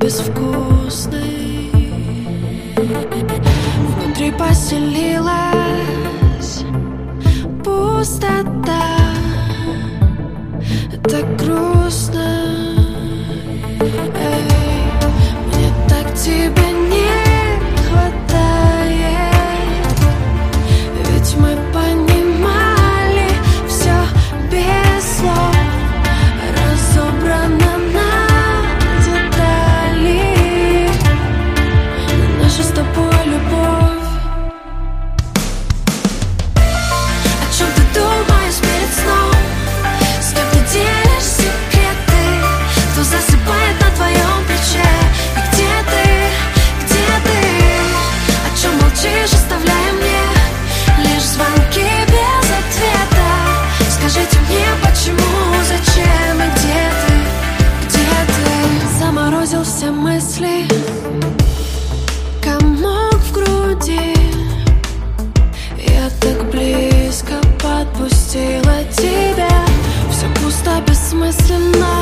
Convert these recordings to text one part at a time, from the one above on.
безвкусный. Внутри поселилась пустота. Так грустно. Эй, мне так тебя не хватает. Ведь мы понимали все без слов. Разобрано на детали наша с тобой любовь. О чем ты думаешь перед сном? С кем ты делишь секреты? Кто засыпает на твоем плече? И где ты? Где ты? О чем молчишь, оставляя мне лишь звонки без ответа? Скажите мне, почему, зачем и где ты? Где ты? Заморозил все мысли, комок в груди. Я так близко подпустила тебя. Все пусто, бессмысленно.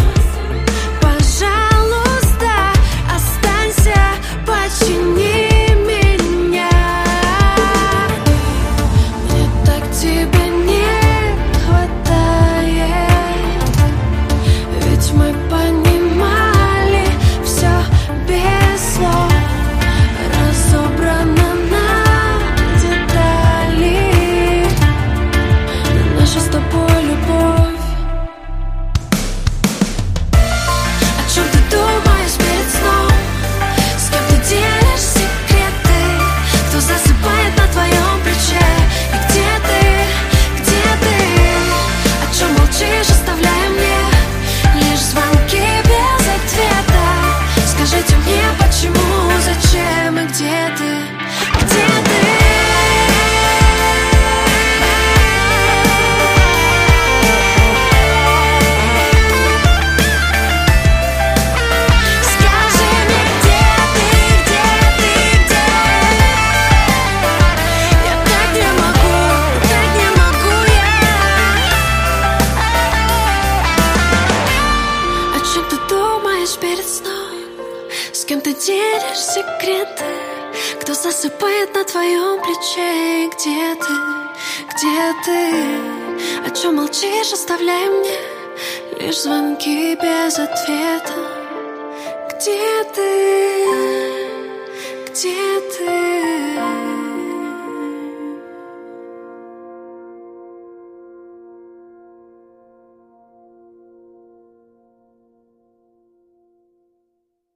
Пожалуйста, останься, почини меня. Мне так тебя не хватает. Ведь мы понимали все без слов. Разобрано на детали наша с тобой любовь. О чем ты думаешь перед сном? С кем ты делишь секреты? Кто засыпает на твоем плече? И где ты? Где ты? О чем молчишь, оставляя мне лишь звонки без ответа? Скажите мне, почему, зачем и где ты? Где ты? Скажи мне, где ты, где ты, где? Я так не могу я. О чем ты думаешь перед сном? С кем ты делишь секреты? Кто засыпает на твоем плече? И где ты? Где ты? О чем молчишь, оставляя мне лишь звонки без ответа? Где ты?